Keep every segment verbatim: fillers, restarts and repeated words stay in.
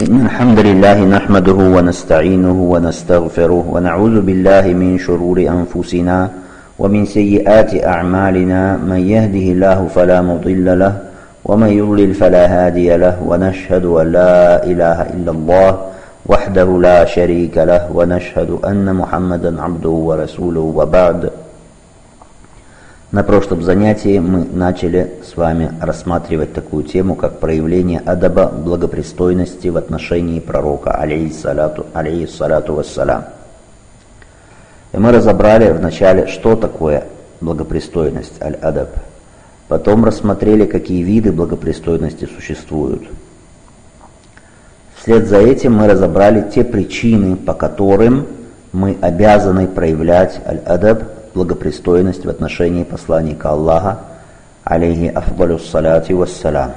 إن الحمد لله نحمده ونستعينه ونستغفره ونعوذ بالله من شرور أنفسنا ومن سيئات أعمالنا من يهده الله فلا مضل له ومن يضلل فلا هادي له ونشهد أن لا إله إلا الله وحده لا شريك له ونشهد أن محمدا عبده ورسوله وبعد. На прошлом занятии мы начали с вами рассматривать такую тему, как проявление адаба, благопристойности в отношении пророка, алейхиссалату алейхиссалату вассалям. И мы разобрали вначале, что такое благопристойность, аль-адаб. Потом рассмотрели, какие виды благопристойности существуют. Вслед за этим мы разобрали те причины, по которым мы обязаны проявлять аль-адаб, благопристойность в отношении посланника Аллаха, алейхи афдалюссалати вассалям.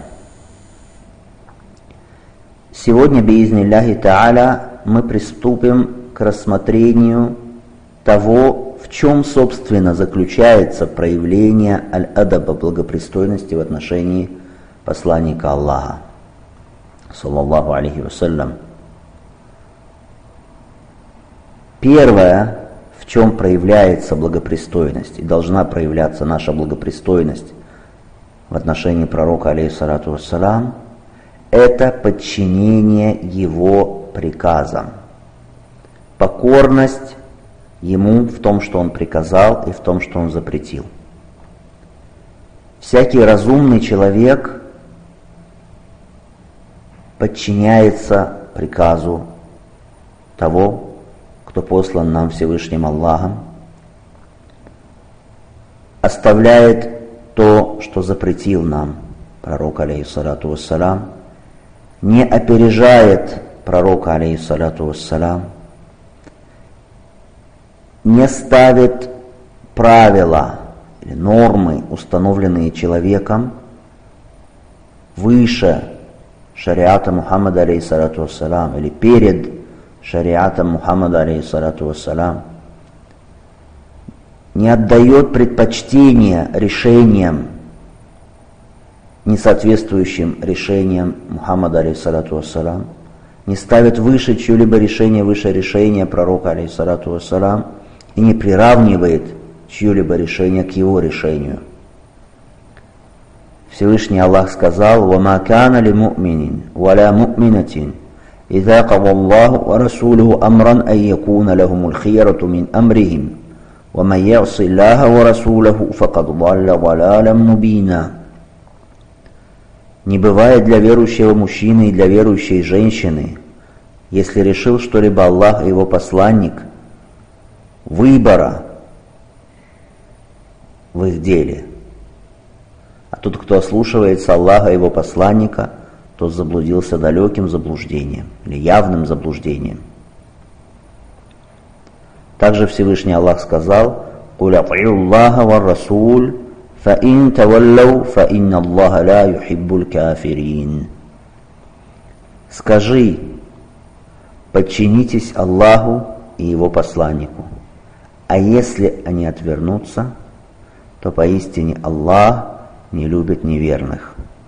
Сегодня, биизнилляхи та'аля, мы приступим к рассмотрению того, в чем, собственно, заключается проявление аль-адаба, благопристойности в отношении посланника Аллаха, саллаллаху алейхи вассалям. Первое, в чем проявляется благопристойность, и должна проявляться наша благопристойность в отношении пророка, алейхиссалату вассалям, это подчинение его приказам, покорность ему в том, что он приказал, и в том, что он запретил. Всякий разумный человек подчиняется приказу того, кто послан нам Всевышним Аллахом, оставляет то, что запретил нам пророк, алейхиссалату вассалям, не опережает пророка, алейхиссалату вассалям, не ставит правила или нормы, установленные человеком, выше шариата Мухаммада, алейхиссалату вассалям, или перед шариатом Мухаммада, алейхиссалату вассалям, не отдает предпочтение решениям, не соответствующим решениям Мухаммада, алейхиссалату вассалям, не ставит выше чье-либо решение, выше решения пророка, алейхиссалату вассалям, и не приравнивает чье-либо решение к его решению. Всевышний Аллах сказал: «Вама кана ли му'минин, валя му'минатин, إذا قضى الله ورسوله أمرا أن يكون لهم الخيرة من أمرهم ومن يعص الله ورسوله فقد ضل ضلالا مبينا». Не бывает для верующего мужчины и для верующей женщины, если решил что-либо Аллах и его посланник, выбора в их деле. А тот, кто ослушивается Аллаха и его посланника, тот заблудился далеким заблуждением или явным заблуждением. Также Всевышний Аллах сказал: «Куль ати'у Аллаха ва расуль, фа ин таваллау, фа инна Аллаха ла юхиббуль кафирин». Скажи: подчинитесь Аллаху и его посланнику, а если они отвернутся, то поистине Аллах не любит неверных.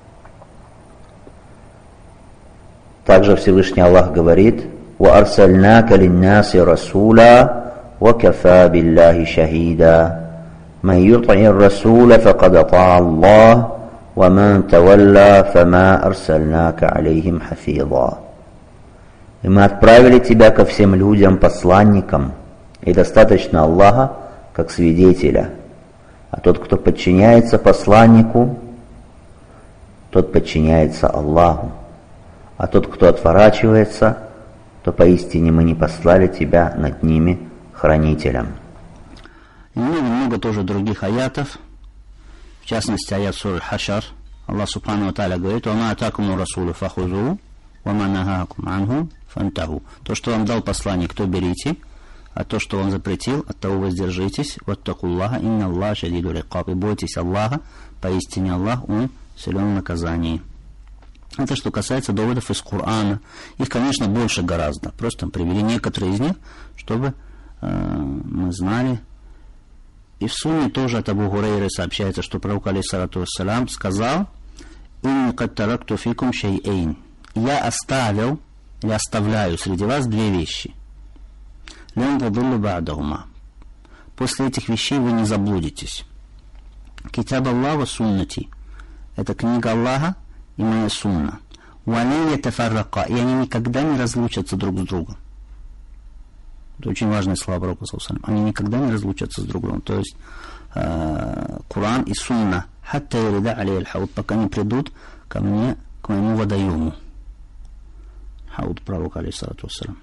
Также Всевышний Аллах говорит: «Ва арсальнака линнаси расула, ва кафа биллахи шахида, ман юти'ир расула факад ата'a Аллах, ва ман тавалла фама арсальнака алейхим хафиза». И мы отправили тебя ко всем людям посланником, и достаточно Аллаха как свидетеля. А тот, кто подчиняется посланнику, тот подчиняется Аллаху. А тот, кто отворачивается, то поистине мы не послали тебя над ними хранителем. И много-много тоже других аятов, в частности аят суры Хашар. Аллах субхану ва тааля говорит: «Ва ма атакуму расулу фахузу, ва ма нахакум анху фантаху». То, что вам дал посланник, то берите, а то, что он запретил, от того воздержитесь. «Ваттакуллаха инна Аллаха шадидуль икаб». И бойтесь Аллаха, поистине Аллах, он силен в наказании. Это что касается доводов из Корана. Их, конечно, больше гораздо. Просто привели некоторые из них, чтобы э, мы знали. И в Сунне тоже от Абу Хурейры сообщается, что пророк, алейхиссалату вассалям, сказал: «Инни кад таракту фикум шейэйн». Я оставил или оставляю среди вас две вещи. Лен тадуллу ба'дахума. После этих вещей вы не заблудитесь. Китаб Аллаха суннати. Это книга Аллаха и моя сунна. Вален ятафаррака. И они никогда не разлучатся друг с другом. Это очень важные слова пророка саллаллаху алейхи ва саллям. Они никогда не разлучатся с друг другом. То есть э, Коран и сунна. Хатта ярида алей аль-хауд. Пока не придут ко мне, к моему водоему. Хауд пророка алейхиссалату вассалям.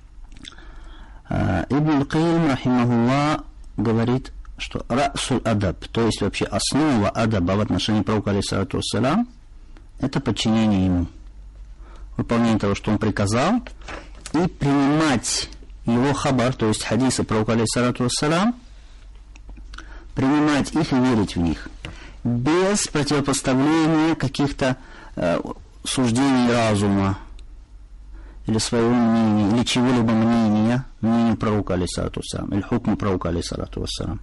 Э, Ибн аль-Кайим рахимахуллах говорит, что расуль адаб, то есть вообще основа адаба в отношении пророка алейхиссалату вассалям, это подчинение ему. Выполнение того, что он приказал, и принимать его хабар, то есть хадисы пророка алейхиссалату вассалям, принимать их и верить в них, без противопоставления каких-то э, суждений разума, или своего мнения, или чего-либо мнения, мнению пророка алейхиссалату вассалям, или хукму пророка алейхиссалату вассалям.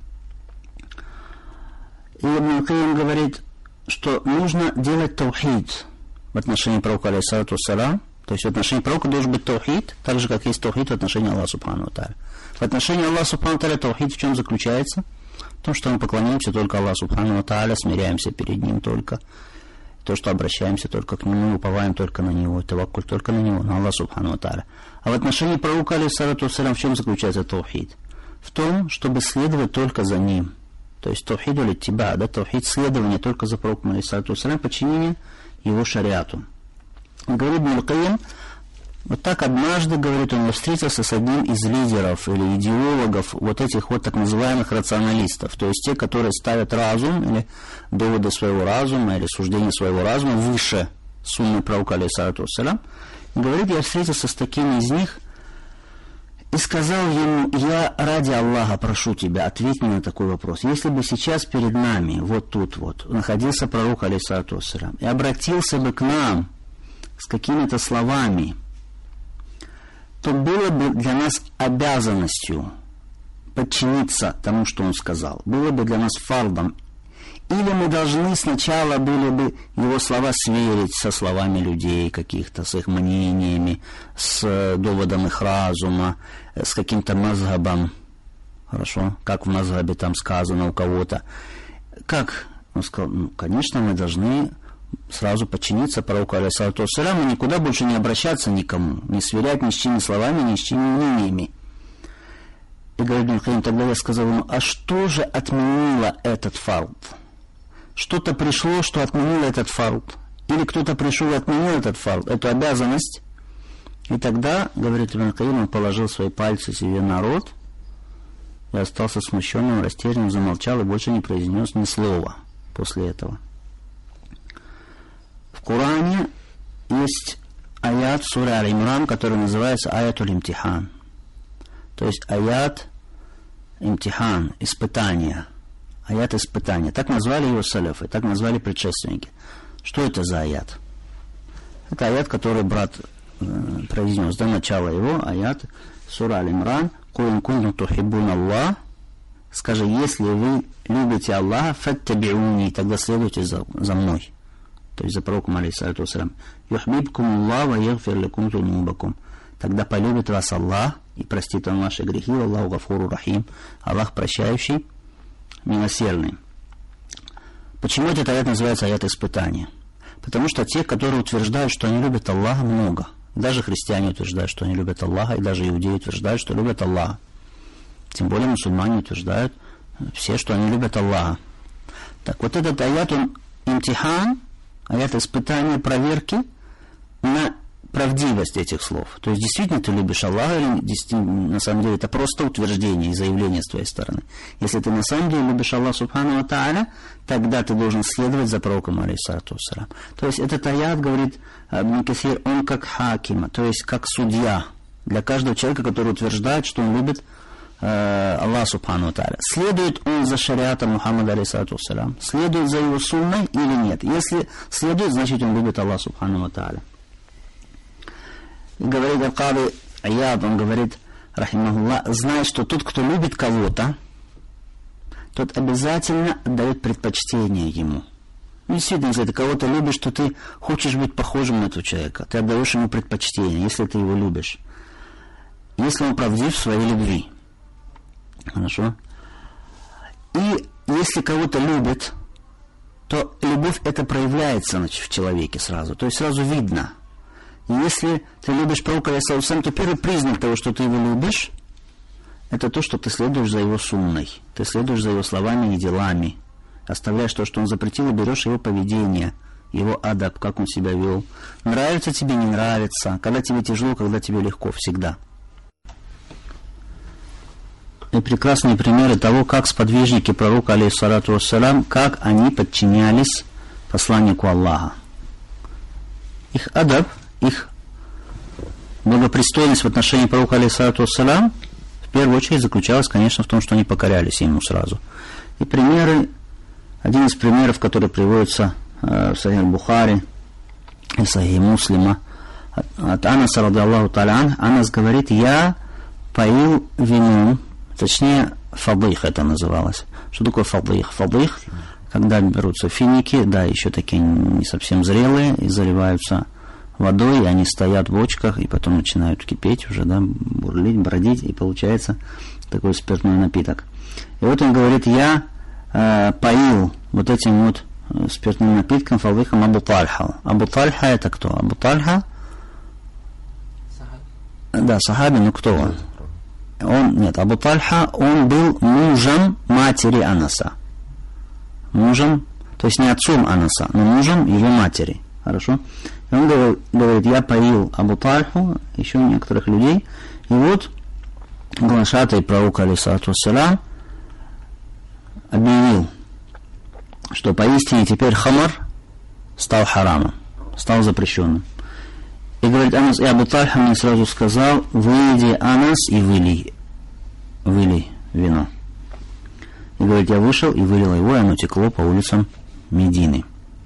И Ибн Кайим говорит, что нужно делать таухид в отношении пророка алейхиссалату вассалям. То есть в отношении пророка должен быть таухид, так же, как есть таухид в отношении Аллаха субхану ва тааля. В отношении Аллаха субхану ва тааля таухид в чем заключается? В том, что мы поклоняемся только Аллаху субхану ва тааля, смиряемся перед Ним только. То, что обращаемся только к Нему, уповаем только на Него, таваккуль только на Него, на Аллаха субхану ва тааля. А в отношении пророка алейхиссалату вассалям в чем заключается таухид? В том, чтобы следовать только за Ним. То есть таухид или тиба, да, таухид следование только за пророком алейхиссалату вассалям, подчинение его шариату. Говорит Ибн аль-Кайим, вот так однажды, говорит, он встретился с одним из лидеров или идеологов вот этих вот так называемых рационалистов, то есть те, которые ставят разум или доводы своего разума или суждения своего разума выше сунны пророка алейхиссалату вассалям. Говорит, я встретился с таким из них и сказал ему, я ради Аллаха прошу тебя, ответь мне на такой вопрос. Если бы сейчас перед нами, вот тут вот, находился пророк алейхиссалату вассалям и обратился бы к нам с какими-то словами, то было бы для нас обязанностью подчиниться тому, что он сказал. Было бы для нас фардом. Или мы должны сначала были бы его слова сверить со словами людей каких-то, с их мнениями, с доводом их разума, с каким-то мазхабом. Хорошо? Как в мазхабе там сказано у кого-то. Как? Он сказал, ну, конечно, мы должны сразу подчиниться пророку алейхиссалату вассалям и никуда больше не обращаться никому, не сверять ни с чьими словами, ни с чьими мнениями. И говорит Ибн Кайим, тогда я сказал ему, а что же отменило этот фард? Что-то пришло, что отменило этот фард. Или кто-то пришел и отменил этот фард, эту обязанность. И тогда, говорит Ибн Кайим, он положил свои пальцы себе на рот и остался смущенным, растерянным, замолчал и больше не произнес ни слова после этого. В Коране есть аят в суре Аль-Имран, который называется аятуль имтихан. То есть аят имтихан, испытания. Аят испытания. Так назвали его салафы, так назвали предшественники. Что это за аят? Это аят, который брат э, произнес до начала его, аят сура Аль-Имран. «Куль ин кунтум тухиббуна Аллах». Скажи, если вы любите Аллаха, фаттабиуни, тогда следуйте за, за мной. То есть за пророком алейхиссалату вассалям. «Юхбибкум Аллах ва ягфир лакум зунубакум». Тогда полюбит вас Аллах и простит вам ваши грехи. Аллаху гафуру рахим. Аллах прощающий, милосердный. Почему этот аят называется аят испытания? Потому что те, которые утверждают, что они любят Аллаха, много. Даже христиане утверждают, что они любят Аллаха, и даже иудеи утверждают, что любят Аллаха. Тем более мусульмане утверждают все, что они любят Аллаха. Так вот этот аят, он имтихан, аят испытания, проверки на правдивость этих слов. То есть действительно ты любишь Аллаха, или действительно, на самом деле это просто утверждение и заявление с твоей стороны. Если ты на самом деле любишь Аллаха субхану ва тааля, тогда ты должен следовать за пророком алейхиссалату вассалям. То есть этот аят, говорит Ибн Касир, он как хакима, то есть как судья для каждого человека, который утверждает, что он любит э, Аллаха субхану ва тааля. Следует он за шариатом Мухаммада алейхиссалату вассалям, следует за его сунной или нет. Если следует, значит он любит Аллаха субхану ва тааля. И говорит Аль-Кади Ияд, он говорит, рахимахуллах, знай, что тот, кто любит кого-то, тот обязательно отдает предпочтение ему. Ну, действительно, если ты кого-то любишь, то ты хочешь быть похожим на этого человека. Ты отдаешь ему предпочтение, если ты его любишь. Если он правдив в своей любви. Хорошо? И если кого-то любит, то любовь это проявляется, значит, в человеке сразу. То есть сразу видно. И если ты любишь пророка, алейхиссалям, то первый признак того, что ты его любишь, это то, что ты следуешь за его сунной. Ты следуешь за его словами и делами. Оставляешь то, что он запретил, и берешь его поведение, его адаб, как он себя вел. Нравится тебе, не нравится. Когда тебе тяжело, когда тебе легко, всегда. И прекрасные примеры того, как сподвижники пророка, алейхиссалату вассалям, как они подчинялись посланнику Аллаха. Их адаб, их благопристойность в отношении пророка, алейхиссалату вассалям, в первую очередь заключалась, конечно, в том, что они покорялись ему сразу. И примеры, один из примеров, который приводится э, в Сахих Бухари и Сахих Муслима, от, от Анаса, ради Аллаху та'аля, Анас говорит: я поил вином, точнее, фадых это называлось. Что такое фадых? Фадых, когда берутся финики, да, еще такие не совсем зрелые, и заливаются водой, и они стоят в бочках, и потом начинают кипеть уже, да, бурлить, бродить, и получается такой спиртной напиток. И вот он говорит: я э, поил вот этим вот спиртным напитком, фадыхом, Абу Тальха. Абу Тальха это кто? Абу Тальха? Сахаби. Да, сахаби, но кто он? Он, нет, Абу Тальха, он был мужем матери Анаса. Мужем, то есть не отцом Анаса, но мужем его матери. Хорошо? И он говорит, говорит, я поил Абу Тальху, еще некоторых людей, и вот глашатай пророка, алейхиссалату вассалям, объявил, что поистине теперь хамар стал харамом, стал запрещенным. И говорит Анас, и Абу Тальха мне сразу сказал: выйди, Анас, и вылей, вылей вино. И говорит, я вышел и вылил его, и оно текло по улицам Медины.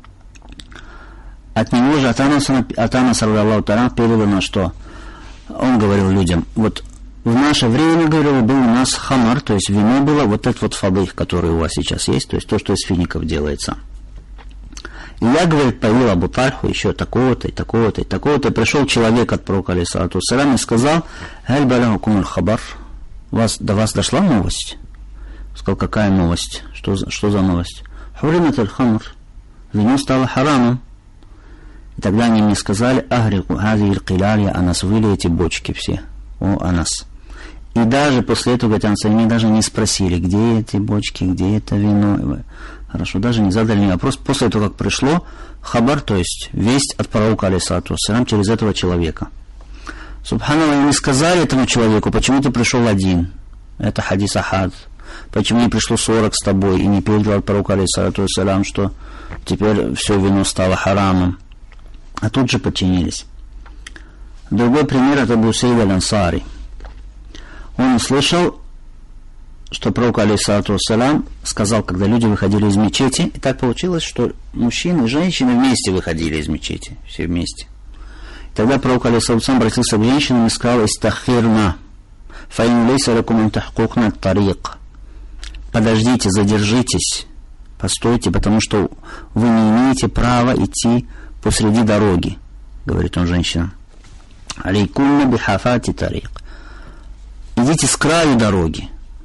От него же, от Анаса, от Анаса, Аллаху та'аля, передано, что он говорил людям: вот в наше время, говорил, был у нас хамар, то есть вино было, вот этот вот фадых, который у вас сейчас есть, то есть то, что из фиников делается. И я, говорит, поил Абу Тальху еще такого-то, и такого-то, и такого-то. И пришел человек от пророка, алейхиссалату вассалям, и сказал: «Аль балягакум аль-хабар». Вас, до вас дошла новость? Сказал: какая новость? Что, что за новость? «Хуримат аль-хамр». Вино стало харамом. И тогда они мне сказали: «Агрику хази иль-килялья», Анас, выли эти бочки все. О, Анас. И даже после этого, говорят, они даже не спросили, где эти бочки, где это вино. Хорошо, даже не задали ни вопрос. После того, как пришло хабар, то есть весть от пророка, алейхиссалату вассалям, через этого человека. Субханаллах, они сказали этому человеку: почему ты пришел один? Это хадис ахад. Почему не пришло сорок с тобой и не передал от пророка, алейхиссалату вассалям, что теперь все вино стало харамом? А тут же подчинились. Другой пример — это Абу Саид аль-Ансари. Он услышал, что пророк, алейхиссалату вассалям, сказал, когда люди выходили из мечети, и так получилось, что мужчины и женщины вместе выходили из мечети, все вместе. И тогда пророк, алейхиссалату вассалям, обратился к женщинам и сказал: «Истахирна, фаин лейса лакум ан тахкукна тарик». Подождите, задержитесь, постойте, потому что вы не имеете права идти посреди дороги, говорит он женщинам. «Алейкумна бихафати тарик». Идите с краю дороги.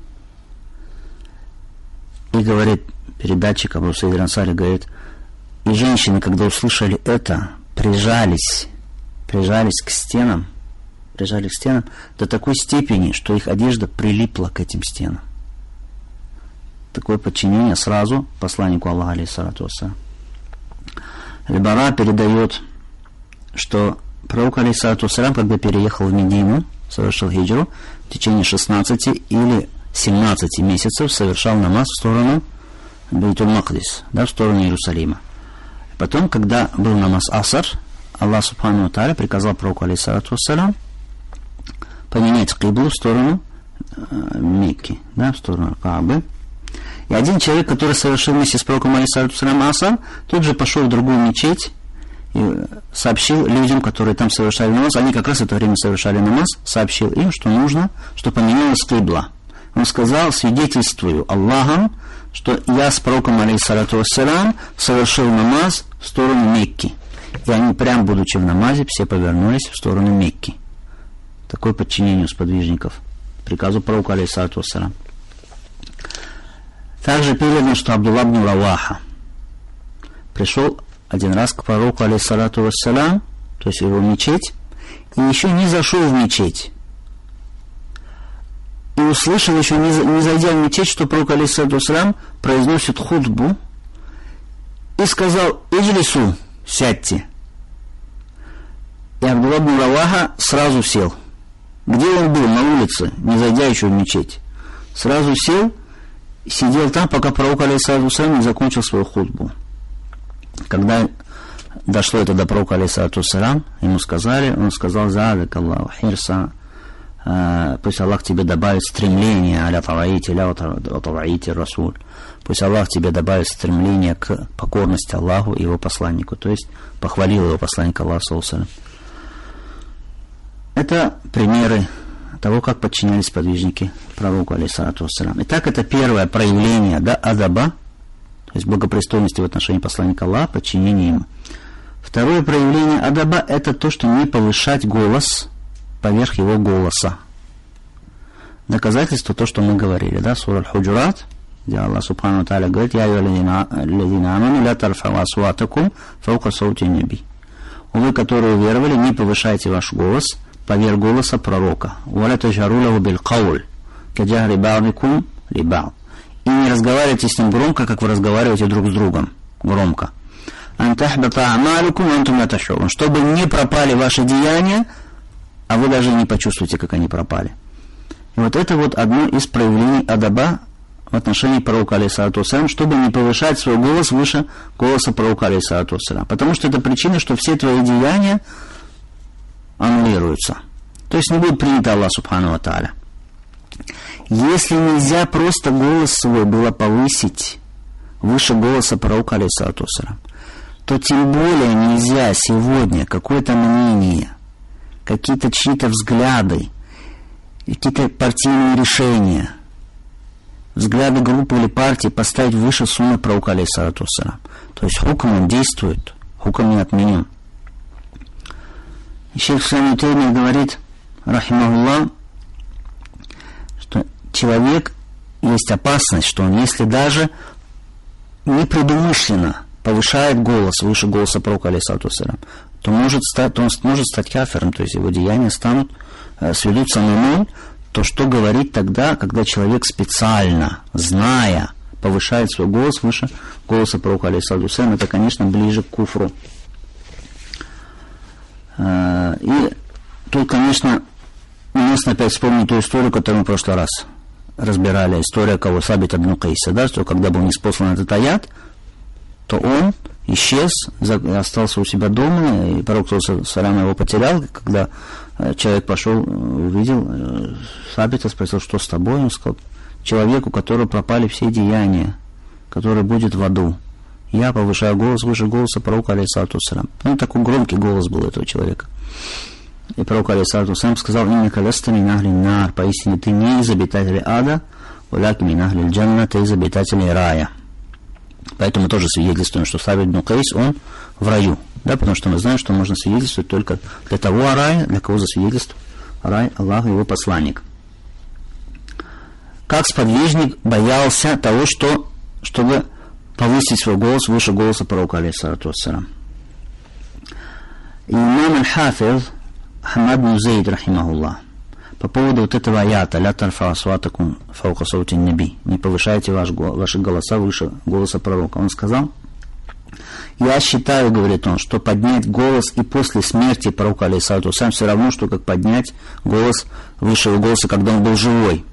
И говорит передатчик Абу Саид аль-Ансари, говорит, и женщины, когда услышали это, прижались, прижались к стенам, прижались к стенам до такой степени, что их одежда прилипла к этим стенам. Такое подчинение сразу посланнику Аллаха, алейхиссалату вассалям. Аль-Бара передает, что пророк, алейхиссалату вассалям, когда переехал в Медину, совершил хиджру, в течение шестнадцати или семнадцати месяцев совершал намаз в сторону Бейтуль-Макдис, да, в сторону Иерусалима. Потом, когда был намаз аср, Аллах субхану ва тааля приказал пророку, алейхиссалату вассалям, поменять киблу в сторону э, Мекки, да, в сторону Каабы. И один человек, который совершил вместе с пророком, алейхиссалату вассалям, аср, тут же пошел в другую мечеть и сообщил людям, которые там совершали намаз, они как раз в это время совершали намаз, сообщил им, что нужно, что поменялась кибла. Он сказал: свидетельствую Аллахом, что я с пророком, алейхиссалату вассалям, совершил намаз в сторону Мекки. И они, прям будучи в намазе, все повернулись в сторону Мекки. Такое подчинение у сподвижников приказу пророка, алейхиссалату вассалям. Также передано, что Абдулла ибн Раваха пришел один раз к пророку, алейхиссалату вассалям, то есть в его мечеть, и еще не зашел в мечеть. И услышал, еще не, не зайдя в мечеть, что пророк, алейхиссалату вассалям, произносит хутбу, и сказал: «Иджлису, сядьте». И Абдулла ибн Раваха сразу сел. Где он был? На улице, не зайдя еще в мечеть. Сразу сел, сидел там, пока пророк, алейхиссалату вассалям, не закончил свою хутбу. Когда дошло это до пророка, алейхиссалату вассалям, ему сказали, он сказал: «Задак Аллаху хирса», пусть Аллах тебе добавит стремление, аля таваити, ля таваити расуль. Пусть Аллах тебе добавит стремление к покорности Аллаху и его посланнику. То есть похвалил его посланника Аллаха, саллаллаху алейхи ва саллям. Это примеры того, как подчинялись подвижники пророку, алейхиссалату вассалям. Итак, это первое проявление, да, адаба, то есть благопристойности в отношении посланника Аллаха, подчинение ему. Второе проявление адаба — это то, что не повышать голос поверх его голоса. Доказательство то, что мы говорили, да, сура Аль-Худжурат, где Аллах субхану ва тааля говорит: «Я юаллазина аману ля тарфау асватакум фаука саути наби». Вы, которые уверовали, не повышайте ваш голос поверх голоса пророка. «Валя таджару лаху бил кауль каджахри ба'дикум ли ба'д». И не разговаривайте с ним громко, как вы разговариваете друг с другом. Громко. «Ан тахбата а'малукум ва антум ла таш'урун». Чтобы не пропали ваши деяния, а вы даже не почувствуете, как они пропали. И вот это вот одно из проявлений адаба в отношении пророка, алейхиссалату вассалям, чтобы не повышать свой голос выше голоса пророка, алейхиссалату вассалям. Потому что это причина, что все твои деяния аннулируются. То есть не будет принято Аллах субхану ва тааля. Если нельзя просто голос свой было повысить выше голоса пророка, алейхиссалату вассалям, то тем более нельзя сегодня какое-то мнение, какие-то чьи-то взгляды, какие-то партийные решения, взгляды группы или партии поставить выше сунны пророка, алейхиссалату вассалям. То есть хукм он действует, хукм не отменен. И шейх Ибн Таймия говорит, рахимахуллах, что человек, есть опасность, что он, если даже непредумышленно повышает голос выше голоса пророка, алейхиссалату вассалям, то может стать, то он может стать кафиром, то есть его деяния станут, э, сведутся на ноль. То что говорить тогда, когда человек специально, зная, повышает свой голос выше голоса пророка, алейхиссалату вассалям, это, конечно, ближе к куфру. Э, и тут, конечно, уместно опять вспомнить ту историю, которую мы в прошлый раз разбирали, история кого Сабит ибн Кайса, да, что когда был ниспослан этот аят, то он исчез, остался у себя дома, и пророк салям его потерял. Когда человек пошел, увидел Сабита, спросил, что с тобой, он сказал: человеку, у которого пропали все деяния, который будет в аду. Я повышаю голос выше голоса пророка, алейхиссалату вассалям. Ну, такой громкий голос был у этого человека. И пророк, алейхиссалату вассалям, сказал: иннака ласта мин ахли нар, поистине ты не из обитателей ада, валякин мин ахли джанна, ты из обитателей рая. Поэтому тоже свидетельствуем, что Сабит ибн Кайс, он в раю. Да, потому что мы знаем, что можно свидетельствовать только для того рая, для кого засвидетельствует рай Аллах и его посланник. Как сподвижник боялся того, что, чтобы повысить свой голос выше голоса пророка, алейхиссалату вассалям. Имам аль-Хафиз Хамад ибн Зейд, рахимахуллах, по поводу вот этого аята «Ля тарфау асватакум фаука саути наби», не повышайте ваш, ваши голоса выше голоса пророка. Он сказал: я считаю, говорит он, что поднять голос и после смерти пророка, алейхиссалату вассалям, все равно, что как поднять голос выше его голоса, когда он был живой.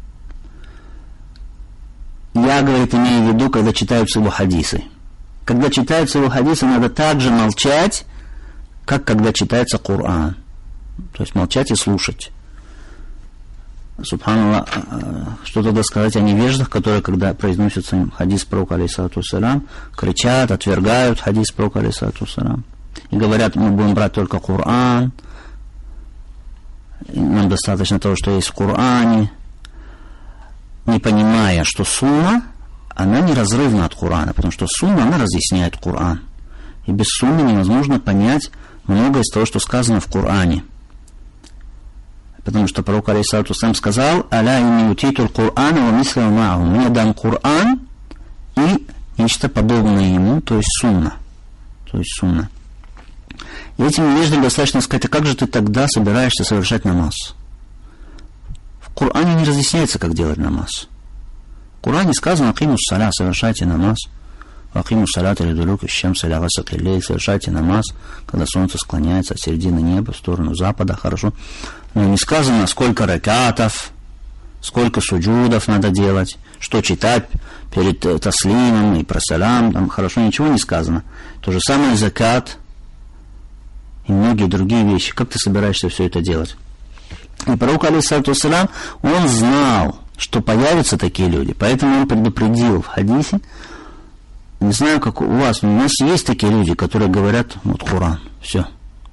Я, говорит, имею в виду, когда читаются его хадисы. Когда читаются его хадисы, надо так же молчать, как когда читается Коран. То есть молчать и слушать. Субханаллах, что тогда сказать о невеждах, которые, когда произносится им хадис пророка, алейхиссалату вассалям, кричат, отвергают хадис пророка, алейхиссалату вассалям, и говорят: мы будем брать только Коран, нам достаточно того, что есть в Коране. не понимая, что сунна, она неразрывна от Корана, потому что сунна, она разъясняет Коран. И без сунны невозможно понять многое из того, что сказано в Коране. Потому что пророк алейхиссалату вассалям сказал: «Аля инни утитул Корана ва мисля ма'аху». Мне дан Коран и нечто подобное ему, то есть сунна. То есть сунна. И этим между достаточно сказать: а как же ты тогда собираешься совершать намаз? В Коране не разъясняется, как делать намаз. В Коране сказано: «Акимус саля», совершайте намаз. «Акимус саля талидулук ищемс аля гасакиллей», совершайте намаз, когда солнце склоняется от середины неба в сторону запада, хорошо. Но не сказано, сколько ракатов, сколько суджудов надо делать, что читать перед таслимом и про салям, там хорошо, ничего не сказано. То же самое закат и многие другие вещи. Как ты собираешься все это делать? И пророк, алейхиссалату вассалям, он знал, что появятся такие люди, поэтому он предупредил в хадисе. Не знаю, как у вас, но у нас есть такие люди, которые говорят: вот Коран, все.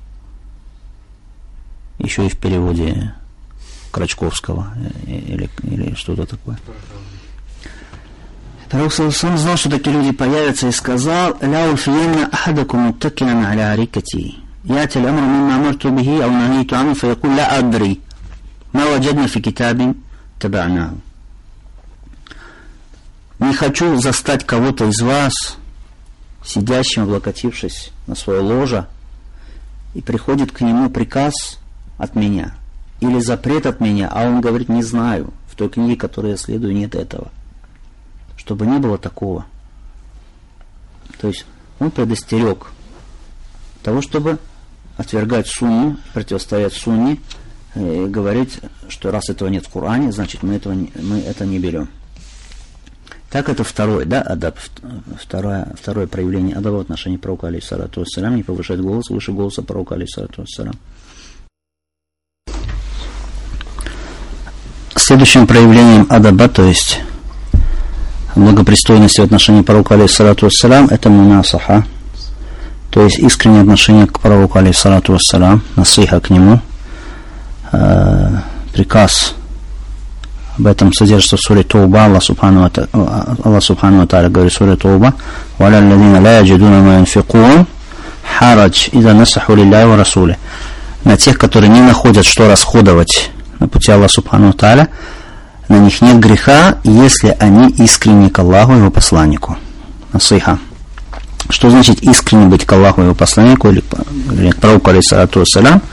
Еще и в переводе Крачковского или, или что-то такое. Пророк сам знал, что такие люди появятся, и сказал: «Ля ульфиенна ахадакум муттакиан аля арикати. Яти аль-амру мимма амарту бихи, ау нахиту анху, фаякул ля адри. Ма ваджадна фи китабин таба'наху». Не хочу застать кого-то из вас, сидящим, облокотившись на свое ложе, и приходит к нему приказ от меня, или запрет от меня, а он говорит: не знаю, в той книге, которой я следую, нет этого. Чтобы не было такого. То есть он предостерег того, чтобы отвергать сунну, противостоять сунне, и говорить, что раз этого нет в Коране, значит мы, этого не, мы это не берем. Так это второе, да, адаб, второе, второе проявление адаба в отношении пророка, алейхиссалату вассалям, не повышать голос выше голоса пророка, алейхиссалату вассалям. Следующим проявлением адаба, то есть благопристойности в отношении пророка, алейхиссалату вассалям, это мунасаха, то есть искреннее отношение к пророку, алейхиссалату вассалям, насиха к нему, э, приказ. Об этом содержится в суре Тауба. Аллах субхану ва тааля говорит в суре Тауба: «Валя алладина ла яджидуна ма янфикун харадж иза насаху лилляхи ва расулихи». На тех, которые не находят, что расходовать на пути Аллаха субхану ва тааля, на них нет греха, если они искренни к Аллаху и его посланнику. Насиха. Что значит искренне быть к Аллаху и его посланнику, или к пророку, алейхиссалату вассалям?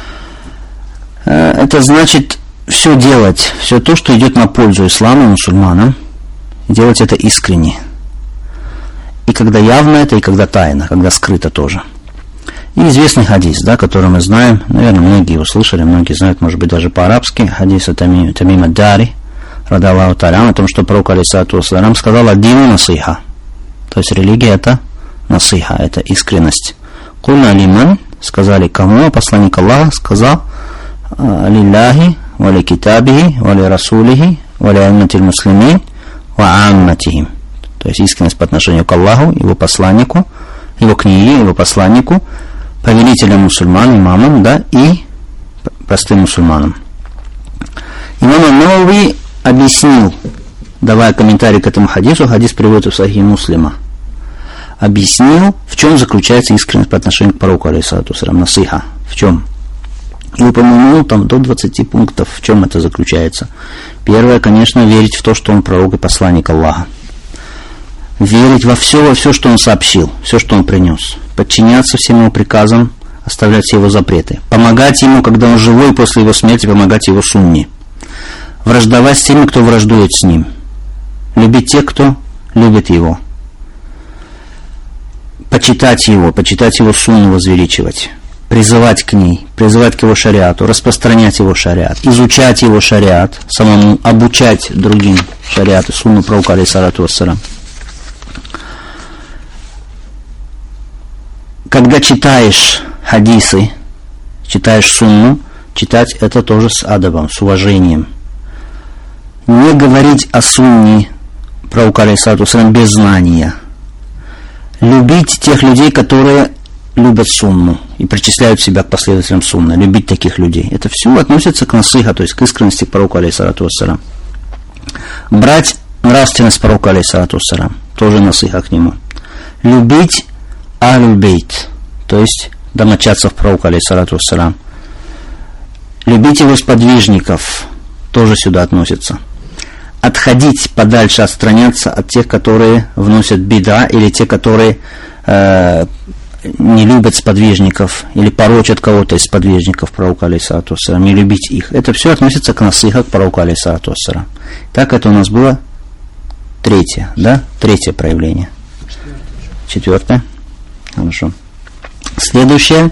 Это значит все делать, все то, что идет на пользу исламу и мусульманам, делать это искренне. И когда явно это, и когда тайно, когда скрыто тоже. И известный хадис, да, который мы знаем, наверное, многие его слышали, многие знают, может быть, даже по-арабски, хадис от Тамим ад-Дари, рада Аллаху та'аля, о том, что пророк, алейхиссалату вассалям, сказал: «Аддину насиха». То есть религия — это насиха, это искренность. «Кульна лиман», сказали кому, а посланник Аллаха сказал: «Лилляхи, вали китабихи, вали расулихи, вали амматиль муслимин, ва амматихим». То есть искренность по отношению к Аллаху, его посланнику, его книге, его посланнику, повелителям мусульман, имамам, да, и простым мусульманам. Имам ан-Навави объяснил, давая комментарий к этому хадису, хадис приводится в Сахих Муслима, объяснил, в чем заключается искренность по отношению к пророку, алейхиссалату вассалям, насиха, в чем. И упомянул там до двадцати пунктов, в чем это заключается. Первое, конечно, верить в то, что он пророк и посланник Аллаха. Верить во все, во все, что он сообщил, все, что он принес. Подчиняться всем его приказам, оставлять все его запреты. Помогать ему, когда он живой, после его смерти помогать его сунне. Враждовать с теми, кто враждует с ним. Любить тех, кто любит его. Почитать его, почитать его сунну, возвеличивать. Призывать к ней, призывать к его шариату, распространять его шариат, изучать его шариат, самому обучать другим шариату, сунну пророка, алейхиссалату вассалям. Когда читаешь хадисы, читаешь сунну, читать это тоже с адабом, с уважением. Не говорить о сунне пророка, алейхиссалату вассалям, без знания. Любить тех людей, которые любят сунну и причисляют себя к последователям сунны, любить таких людей. Это все относится к насиха, то есть к искренности к пророку, алейхиссалату вассалям. брать нравственность пророка, алейхиссалату вассалам, тоже насыха к нему. Любить аль-бейт, то есть домочадцев пророка, алейхиссалату вассалам. Любить его сподвижников, тоже сюда относится. Отходить подальше, отстраняться от тех, которые вносят бида, или те, которые э, не любят сподвижников, или порочат кого-то из сподвижников пророка, алейхиссалату вассалам, не любить их. Это все относится к насыха, к пророку, алейхиссалату вассалам. Так это у нас было третье, да? Третье проявление. Четвертое. Хорошо. Следующее.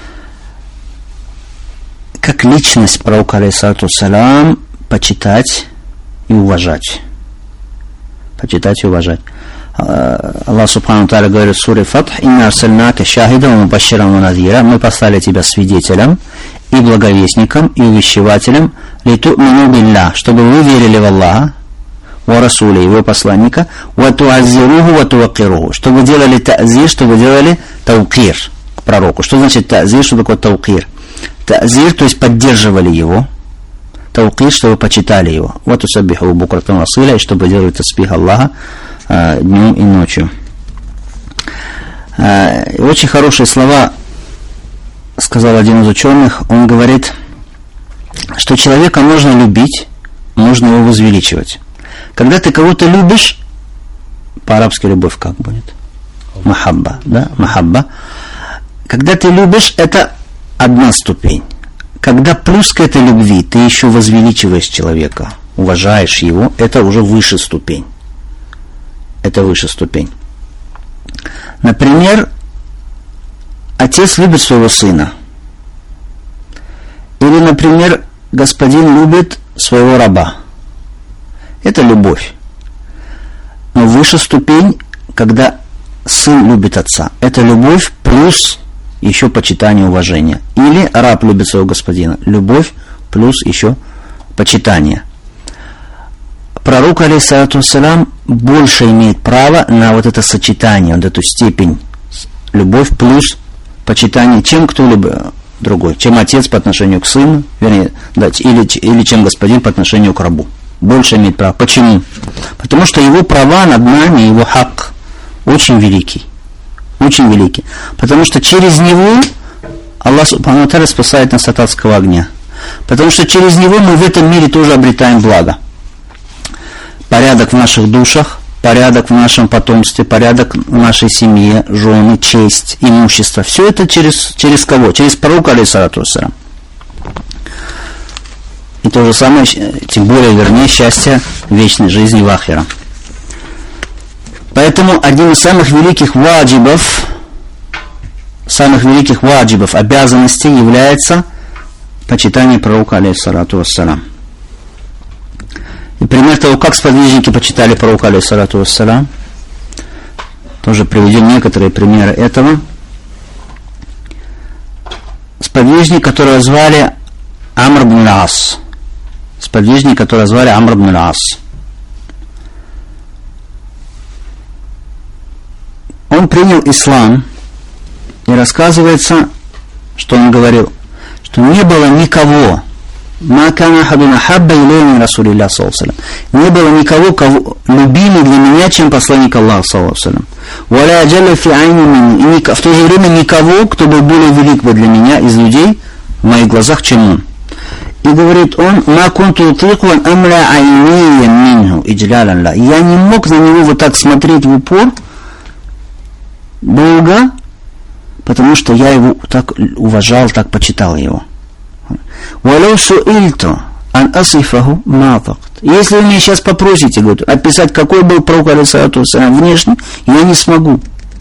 Как личность пророка, алейхиссалату вассалам, почитать и уважать. Почитать и уважать. Аллах субхану ва тааля говорит в суре Фатх: «Инна арсальнака шахидан ва мубашширан ва надзира». Мы послали тебя свидетелем и благовестником и увещевателем, литу'мину билля, чтобы вы верили в Аллаха, ва расуля, его посланника, ва туаззируху ва туаккируху, чтобы делали та'зир, чтобы делали таукир к пророку. Что значит та'зир, что такое таукир? Та'зир, то есть поддерживали его. Таукир, чтобы почитали его. Вот усаббиху букратан ва асиля, и чтобы делали тасбих Аллаха а, днем и ночью. А, очень хорошие слова сказал один из ученых. Он говорит, что человека можно любить, можно его возвеличивать. Когда ты кого-то любишь, по-арабски любовь как будет? Махабба, да? Махабба. Когда ты любишь, это одна ступень. Когда плюс к этой любви ты еще возвеличиваешь человека, уважаешь его, это уже выше ступень. Это выше ступень. Например, отец любит своего сына. Или, например, господин любит своего раба. Это любовь. Но выше ступень, когда сын любит отца. Это любовь плюс еще почитание, уважение. Или раб любит своего господина. Любовь плюс еще почитание. Пророк, алейхиссалату вассалам, больше имеет право на вот это сочетание, вот эту степень любовь плюс почитание, чем кто-либо другой. Чем отец по отношению к сыну, вернее, да, или, или чем господин по отношению к рабу. Больше имеет право. Почему? Потому что его права над нами, его хак очень великий. Очень великий. Потому что через него Аллах субхану ва тааля спасает нас от адского огня. Потому что через него мы в этом мире тоже обретаем благо. Порядок в наших душах, порядок в нашем потомстве, порядок в нашей семье, жены, честь, имущество. Все это через, через кого? Через пророка, алейхиссалату вассалам. И то же самое, тем более, вернее, счастье вечной жизни в ахира. Поэтому один из самых великих ваджибов, самых великих ваджибов, обязанностей является почитание пророка, алейхиссалату вассалам. И пример того, как сподвижники почитали пророка, алейхиссалату вассалам, тоже приведем некоторые примеры этого. Сподвижник, которого звали Амр ибн ас. Сподвижник, которого звали Амр ибн ас. Он принял ислам, и рассказывается, что он говорил, что не было никого, не было никого, кого любимый для меня, чем посланник Аллаха, саллаллаху алейхи ва саллям. И в то же время никого, кто был более велик бы для меня из людей в моих глазах, чем он. И говорит он, я не мог на него вот так смотреть в упор долго, потому что я его так уважал, так почитал его. Если вы меня сейчас попросите, говорит, описать, какой был пророк, алейхиссалату вассалам, внешне, я не смогу.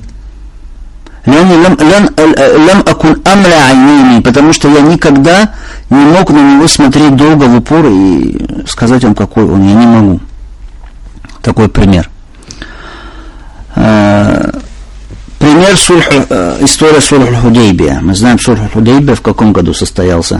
Потому что я никогда не мог на него смотреть долго в упор и сказать вам, какой он. Я не могу. Такой пример. Пример сульх, история сульх аль-Худейбия. Мы знаем, сульх аль-Худейбия в каком году состоялся?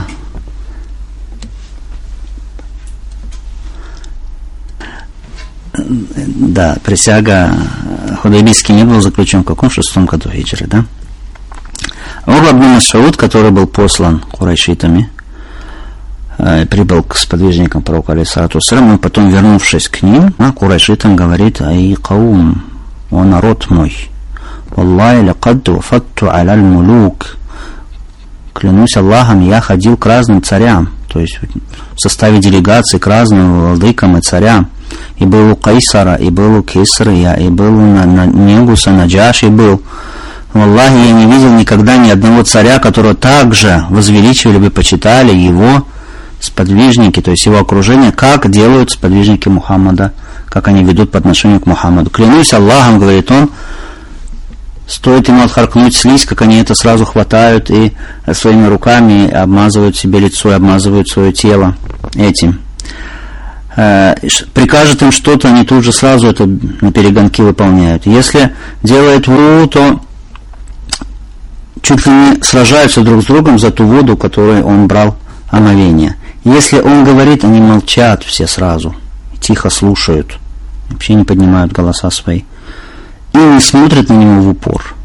Да, присяга Худейбийский мир был заключен в каком? В шестом году хиджры, да? Урва ибн Мас'уд, который был послан курайшитами, прибыл к сподвижникам пророка алейхиссалату вассалям, и потом, вернувшись к ним, курайшитам говорит: «Ай каум, о народ мой, валлахи лакад вафатту аля аль-мулук, клянусь Аллахом, я ходил к разным царям», то есть в составе делегации к разным владыкам и царям, и был у Кайсара, и был у Кисрия, и был у Негуса, Наджаши был. Валлахи, я не видел никогда ни одного царя, которого также возвеличивали бы, почитали его сподвижники, то есть его окружение, как делают сподвижники Мухаммада, как они ведут по отношению к Мухаммаду. Клянусь Аллахом, говорит он, стоит ему отхаркнуть слизь, как они это сразу хватают и своими руками обмазывают себе лицо, и обмазывают свое тело этим. Прикажет им что-то, они тут же сразу это на перегонки выполняют. Если делает ву, то чуть ли не сражаются друг с другом за ту воду, которой он брал омовение. Если он говорит, они молчат все сразу, тихо слушают, вообще не поднимают голоса свои и не смотрят на него в упор.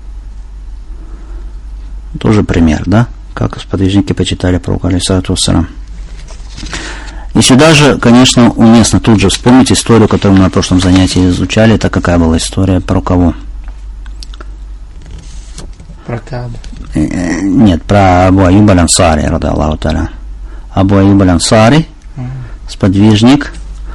Тоже пример, да? Как сподвижники почитали пророка алейхиссалату вассалам. И сюда же, конечно, уместно тут же вспомнить историю, которую мы на прошлом занятии изучали. Это какая была история? Про кого? Про Кааба. Нет, про Абу Аюб аль-Ансари, ради Аллаху та'аля. Абу Аюб аль-Ансари, сподвижник.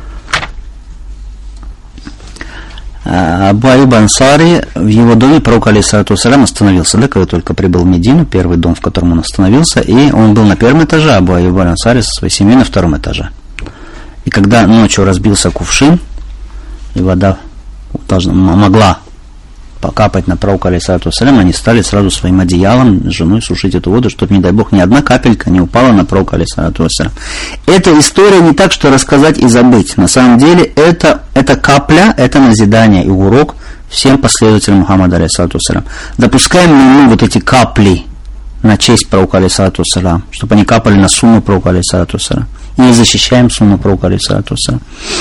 Абу Аюб аль-Ансари, в его доме пророк алейхиссалату вассалям остановился, да, когда только прибыл в Медину, первый дом, в котором он остановился, и он был на первом этаже, а Абу Аюб аль-Ансари со своей семьей на втором этаже. И когда ночью разбился кувшин, и вода должна, могла покапать на пророка алейхиссалату вассалям, они стали сразу своим одеялом с женой сушить эту воду, чтобы, не дай бог, ни одна капелька не упала на пророка алейхиссалату вассалям. Эта история не так, что рассказать и забыть. На самом деле, это, это капля, это назидание и урок всем последователям Мухаммада алейхиссалату вассалям. Допускаем ли мы вот эти капли на честь пророка алейхиссалату вассалям, чтобы они капали на сунну пророка алейхиссалату вассалям, и защищаем сунну пророка алейхиссалату вассалям.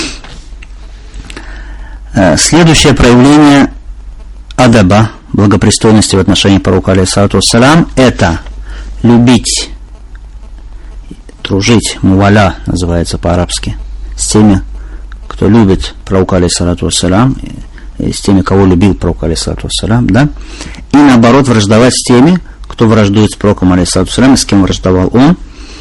Следующее проявление адаба, благопристойности в отношении пророка алейхиссалату вассалям, это любить, дружить, муваля называется по-арабски, с теми, кто любит пророка алейхиссалату вассалям, и с теми, кого любил пророк алейхиссалату вассалям, да, и наоборот враждовать с теми, кто враждует с пророком алейхиссалату вассалям, и с кем враждовал он.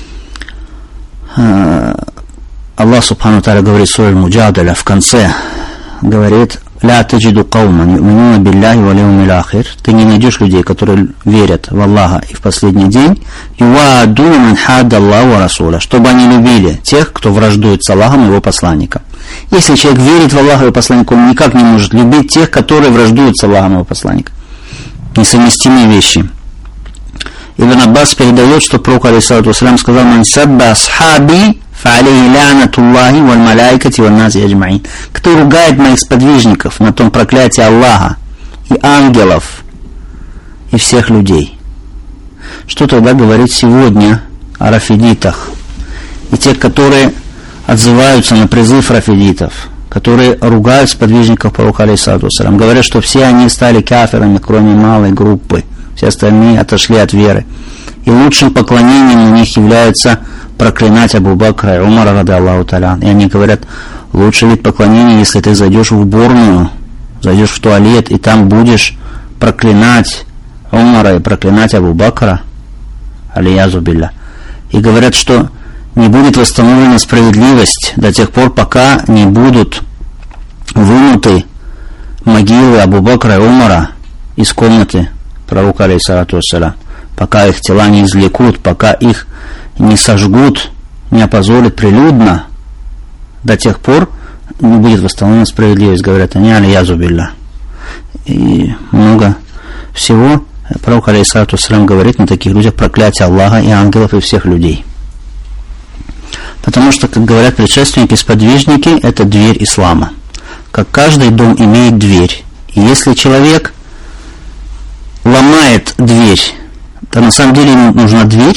Аллах субхану тааля говорит в суре Аль-Муджадаля в конце, говорит: «Ля таджиду кауман ю'минуна билляхи вал яумил ахир». Ты не найдешь людей, которые верят в Аллаха и в последний день, юваадуна ман хадда Аллаху ва расуля, чтобы они любили тех, кто враждует с Аллахом и его посланником. Если человек верит в Аллаха и его посланника, он никак не может любить тех, которые враждуют с Аллахом и его посланником. Несовместимые вещи. Ибн Аббас передает, что пророк алейхиссалату вассалям сказал: «Ман сабба асхаби фа'алейхи ла'натуллахи валь малайкати ван наси аджмаин». Кто ругает моих сподвижников, на том проклятие Аллаха и ангелов и всех людей. Что тогда говорить сегодня о рафидитах и тех, которые отзываются на призыв рафидитов, которые ругают сподвижников пророка алейхиссалату вассалям, говорят, что все они стали кафирами, кроме малой группы, все остальные отошли от веры. И лучшим поклонением у них является проклинать Абу Бакра и Умара, ради Аллаху та'аля. И они говорят: лучший вид поклонения, если ты зайдешь в уборную, зайдешь в туалет, и там будешь проклинать Умара и проклинать Абу Бакра, алиязу билля. И говорят, что не будет восстановлена справедливость до тех пор, пока не будут вынуты могилы Абу Бакра и Умара из комнаты пророка алейхиссалату вассалям, пока их тела не извлекут, пока их не сожгут, не опозорят прилюдно, до тех пор не будет восстановлена справедливость, говорят они, алиязу билля. И много всего пророк алейхиссалату вассалям говорит на таких людях проклятие Аллаха и ангелов и всех людей. Потому что, как говорят предшественники, сподвижники – это дверь ислама. Как каждый дом имеет дверь. И если человек ломает дверь, то на самом деле ему нужна дверь.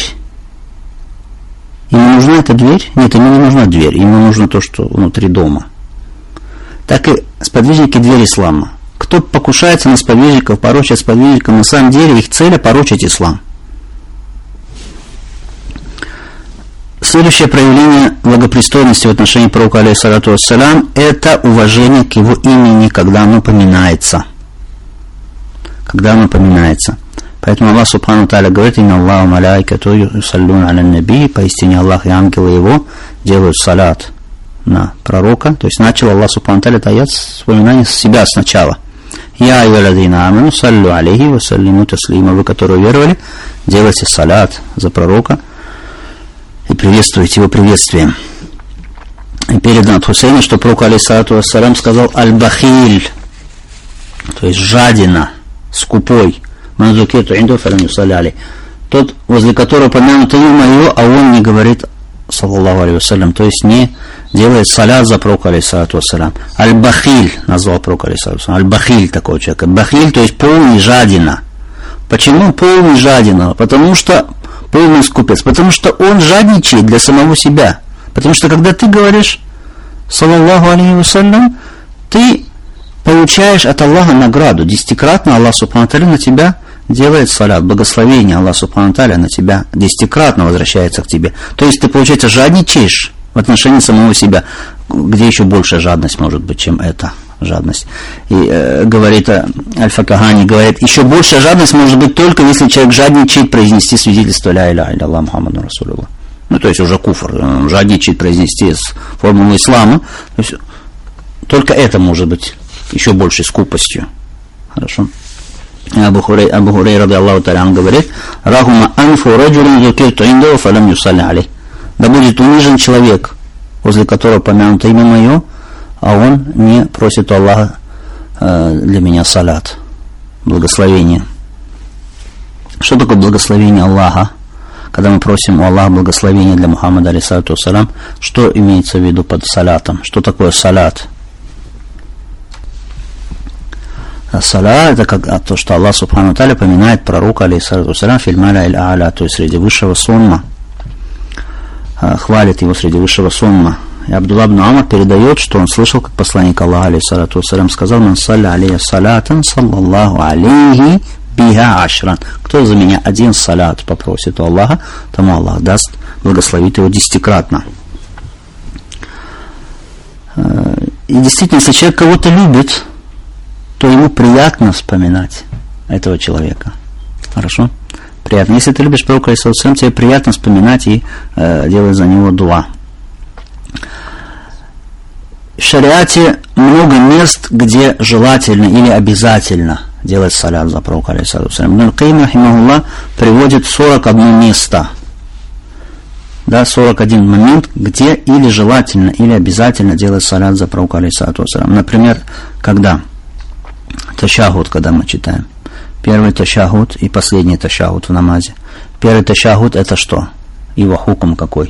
Ему нужна эта дверь? Нет, ему не нужна дверь. Ему нужно то, что внутри дома. Так и сподвижники – дверь ислама. Кто покушается на сподвижников, порочит сподвижников, на самом деле их цель – порочить ислам. Следующее проявление благопристойности в отношении пророка, алейхиссалату вассалям, это уважение к его имени, когда оно поминается. Когда оно поминается. Поэтому Аллах Субхану Тааля говорит: «Инна Аллаху маляикату юсаллюна аля наби», поистине Аллах и ангелы его делают салат на пророка. То есть начал Аллах Субхану Тааля этот аят с вспоминания себя сначала. «Я айюалладина аману саллю алейхи вассалиму таслима», вы, которые веровали, делайте салат за пророка и приветствуйте его приветствием. И передано от Хусейна, что пророк, алейхиссалату вассалям, сказал: «Аль-бахиль», то есть жадина, скупой, тот, возле которого помянуто имя мое, а он не говорит, саллаллаху алейхи вассалям, то есть не делает салят за пророка, алейхиссалату вассалям. Аль-бахиль назвал пророка, алейхиссалату вассалям. Аль-бахиль такого человека. Бахиль, то есть полный жадина. Почему полный жадина? Потому что полный скупец. Потому что он жадничает для самого себя. Потому что когда ты говоришь, саллаллаху алейхи вассалям, ты получаешь от Аллаха награду. Десятикратно Аллах Субхану Тааля на тебя делает салят. Благословение Аллах Субхану Тааля на тебя десятикратно возвращается к тебе. То есть ты, получается, жадничаешь в отношении самого себя. Где еще большая жадность может быть, чем эта жадность? И э, говорит э, Аль-Факахани, говорит, еще большая жадность может быть только если человек жадничает произнести свидетельство ля иляха илля Мухаммаду Расулуллах. Ну, то есть уже куфр, жадничает произнести формулу ислама. То есть, только это может быть еще большей скупостью. Хорошо. Абу Хурей, Абу Хурей, ради Аллаху Та'аля, говорит: «Рахума анфу раджулин зукирту индау фалам юсалли алейх». Да будет унижен человек, возле которого помянуто имя мое, а он не просит у Аллаха э, для меня салят, благословение. Что такое благословение Аллаха? Когда мы просим у Аллаха благословения для Мухаммада, алейхиссалату вассалям, что имеется в виду под салятом? Что такое салят? Саля — это как, а то, что Аллах Субхану Тааля поминает пророка, алейхиссалату вассалям, фильмаля аль-а'ля, то есть среди высшего сонма, хвалит его среди высшего сонма. И Абдулла ибн Амар передает, что он слышал, как посланник Аллаха, алейхиссалату вассалям, сказал: «Ман салля алейя салатан, саллаллаху алейхи биха ашран». Кто за меня один салят попросит у Аллаха, тому Аллах даст, благословит его десятикратно. И действительно, если человек кого-то любит, то ему приятно вспоминать этого человека. Хорошо? Приятно. Если ты любишь пророка, тебе приятно вспоминать и э, делать за него дуа. В шариате много мест, где желательно или обязательно делать салят за пророка, алейхиссалату вассалям. Ибн Кайим, рахимахуллах, приводит сорок одно место. Да, сорок один момент, где или желательно, или обязательно делать салят за пророка, алейхиссалату вассалям. Например, когда ташахуд, когда мы читаем. Первый ташахуд и последний ташахуд в намазе. Первый ташахуд — это что? Его хукм какой?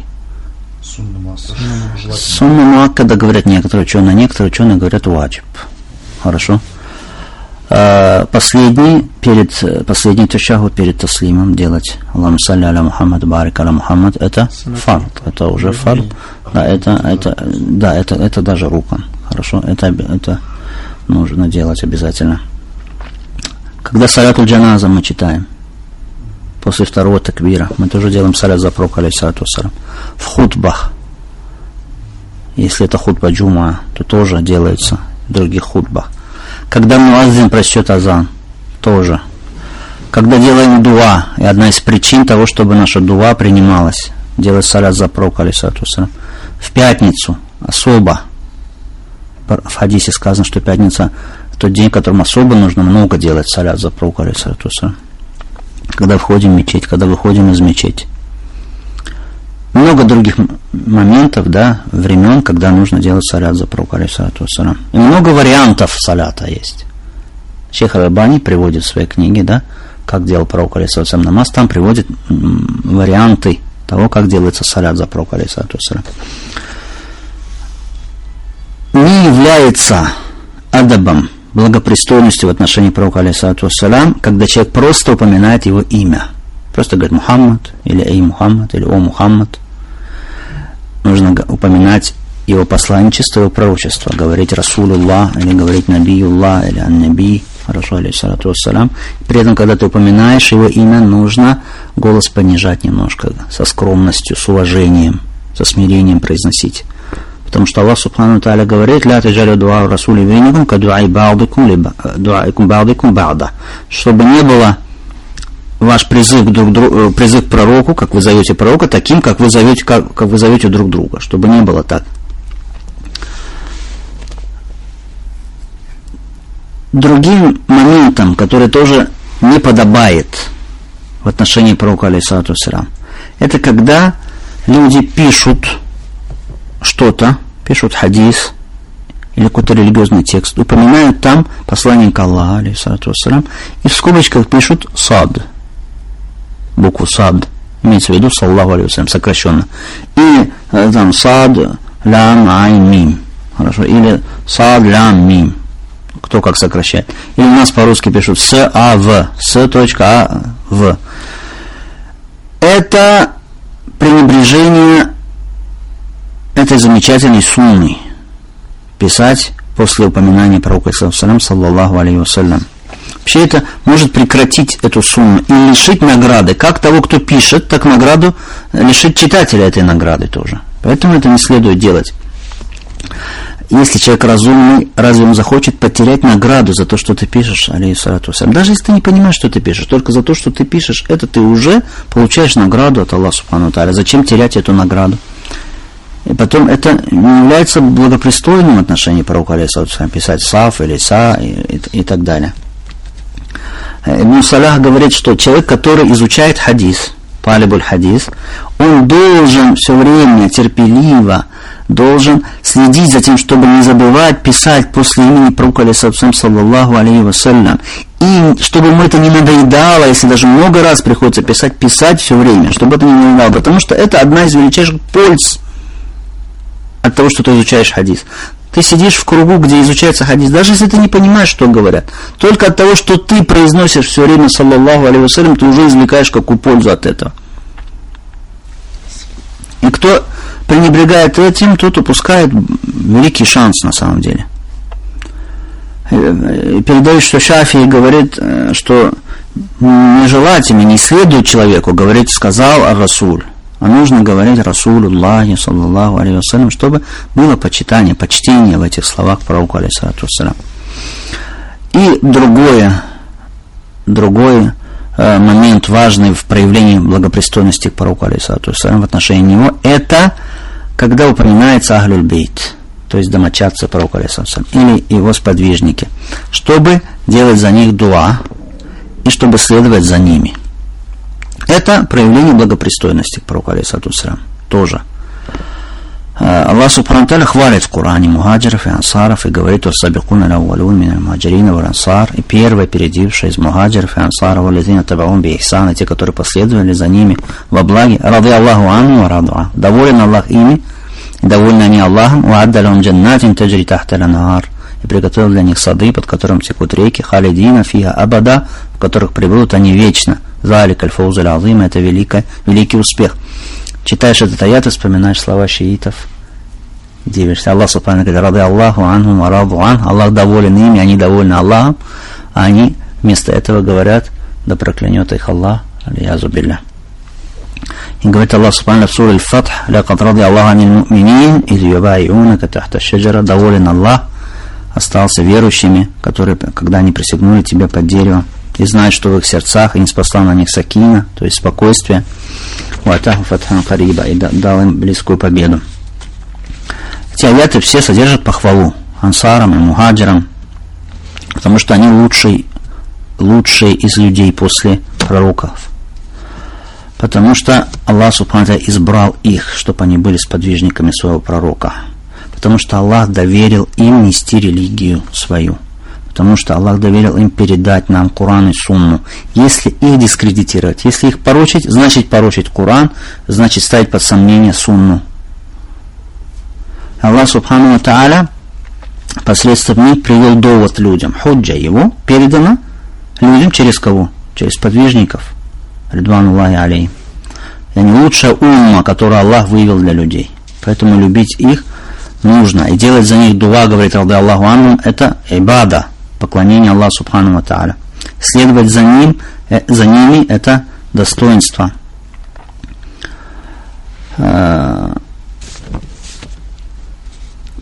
Сунна муаккада, говорят некоторые ученые, некоторые ученые говорят ваджиб. Хорошо. А последний, перед, последний ташахуд перед таслимом делать Аллахумма салли аля Мухаммад, барик аля Мухаммад, это фард. Это уже фард. Да, это, это, да, это, это даже рукан. Хорошо. Это, это нужно делать обязательно. Когда салятуль джаназа мы читаем, после второго такбира, мы тоже делаем салят за пророка, алейхиссалату вассалям. В хутбах, если это хутба джума, то тоже делается в других хутбах. Когда муаззин прочтет азан, тоже. Когда делаем дуа, и одна из причин того, чтобы наша дуа принималась, делать салят за пророка, алейхиссалату вассалям. В пятницу особо. В хадисе сказано, что пятница — тот день, в котором особо нужно много делать салят за пророка, алейхиссалату вассалям. Когда входим в мечеть, когда выходим из мечети. Много других моментов, да, времен, когда нужно делать салят за пророка, алейхиссалату вассалям. И много вариантов салята есть. Шейх Аль-Албани приводит в своей книге, да, как делал пророк, алейхиссалату вассалям, намаз, там приводит м- варианты того, как делается салят за пророка, алейхиссалату вассалям. Не является адабом, благопристойностью в отношении пророка, алейхиссалату вассалям, когда человек просто упоминает его имя. Просто говорит Мухаммад, или Эй Мухаммад, или О Мухаммад. Нужно упоминать его посланничество, его пророчество. Говорить Расулуллах, или говорить Набиюллах, или Ан-Наби, хорошо, алейхиссалату вассалям. При этом, когда ты упоминаешь его имя, нужно голос понижать немножко, со скромностью, с уважением. со смирением произносить. Потому что Аллах Субхану Тааля говорит: «Ля таджалю дуа расули бейникум ка дуай ба'дикум либо дуайкум ба'дикум ба'да». Чтобы не было ваш призыв к, друг, друг, призыв к пророку, как вы зовете пророка, таким, как вы зовете, как, как вы зовете друг друга. Чтобы не было так. Другим моментом, который тоже не подобает в отношении пророка, алейхиссалату вассалям, это когда люди пишут что-то, пишут хадис или какой-то религиозный текст, упоминают там посланника Аллаха, алейхиссалату вассалям, и в скобочках пишут сад, букву сад, имеется в виду саллаллаху алейхи вассалям, сокращенно, или там сад, лям, айн, мим, хорошо, или сад, лям, мим, кто как сокращает. Или у нас по-русски пишут с, а, в, с, точка, а, в. Это пренебрежение этой замечательной сунны. Писать после упоминания пророка, саллаллаху алейхи вассалям. Вообще это может прекратить эту сунну и лишить награды. Как того, кто пишет, так награду лишить читателя этой награды тоже. Поэтому это не следует делать. Если человек разумный, разве он захочет потерять награду за то, что ты пишешь, алейхиссалату вассалям? Даже если ты не понимаешь, что ты пишешь, только за то, что ты пишешь, это ты уже получаешь награду от Аллаха Субхану Тааля. Зачем терять эту награду? И потом это не является благопристойным в отношении пророка, алейхиссалату вассалям, писать саф или са и, и, и так далее. Ибн Салях говорит, что человек, который изучает хадис, талибуль хадис, он должен все время терпеливо должен следить за тем, чтобы не забывать писать после имени пророка, саллаллаху алейхи вассалям. И чтобы ему это не надоедало, если даже много раз приходится писать, писать все время, чтобы это не надоедало. Потому что это одна из величайших польз от того, что ты изучаешь хадис. Ты сидишь в кругу, где изучается хадис, даже если ты не понимаешь, что говорят. Только от того, что ты произносишь все время саллаллаху алейхи вассалям, ты уже извлекаешь какую пользу от этого. И кто пренебрегает этим, тот упускает великий шанс на самом деле. Передаю, что Шафии говорит, что нежелательно, не следует человеку говорить «сказал ар-Расуль», а нужно говорить «Расулуллахи, саллаллаху алейхи вассалям», чтобы было почитание, почтение в этих словах пророку, алейхиссалату вассалям. И другое, другой э, момент важный в проявлении благопристойности к пророку, алейхиссалату вассалям, в отношении него, это когда упоминается Ахлюль Бейт, то есть домочадцы пророка, алейхиссалату вассалям, или его сподвижники, чтобы делать за них дуа и чтобы следовать за ними. Это проявление благопристойности к пророку, алейхиссалату вассалям, тоже. Аллах Субхану Тааля хвалит в Коране мухаджиров и ансаров и говорит о сабикун аль-аввалун мин аль-мухаджирин валь ансар, и первые передившие из мухаджиров и ансаров валлазина табаун би ихсан, те, которые последовали за ними во благе, рады Аллаху анху ва радуа, доволен Аллах ими, и довольны они Аллахом, ва аддалям джаннатин таджри тахта аль-анхар, и приготовил для них сады, под которым текут реки, халидина фиха абада, в которых пребудут они вечно. Залик аль-фауз аль-азим, это великий, великий успех. Читаешь этот аят и вспоминаешь слова шиитов, дивишься. Аллах Субхану говорит: рады Аллаху анху ва раду ан, Аллах доволен ими, они довольны Аллахом, а они вместо этого говорят: да проклянет их Аллах, аль-язу билля. И говорит Аллах Субхану в суре Аль-Фатх: лакад ради Аллаху анил му'минин, из юбайюнака тахта шаджара, доволен Аллах остался верующими, которые, когда они присягнули тебе под деревом, и знают, что в их сердцах, и не спасла на них сакина, то есть спокойствие, и дал им близкую победу. Эти аяты все содержат похвалу ансарам и мухаджирам, потому что они лучшие, лучшие из людей после пророков. Потому что Аллах Субхану Тааля избрал их, чтобы они были сподвижниками своего пророка. Потому что Аллах доверил им нести религию свою. Потому что Аллах доверил им передать нам Коран и Сунну. Если их дискредитировать, если их порочить, значит порочить Коран, значит ставить под сомнение Сунну. Аллах Субхану Тааля посредством них привел довод людям. Худжа его передана людям через кого? Через подвижников. Ридвануллахи алейхим. Это лучшая умма, которую Аллах вывел для людей. Поэтому любить их нужно. И делать за них дуа, говорит рады Аллаху анхум, это ибада, поклонение Аллаху Субхану Тааля. Следовать за ним, за ними это достоинство.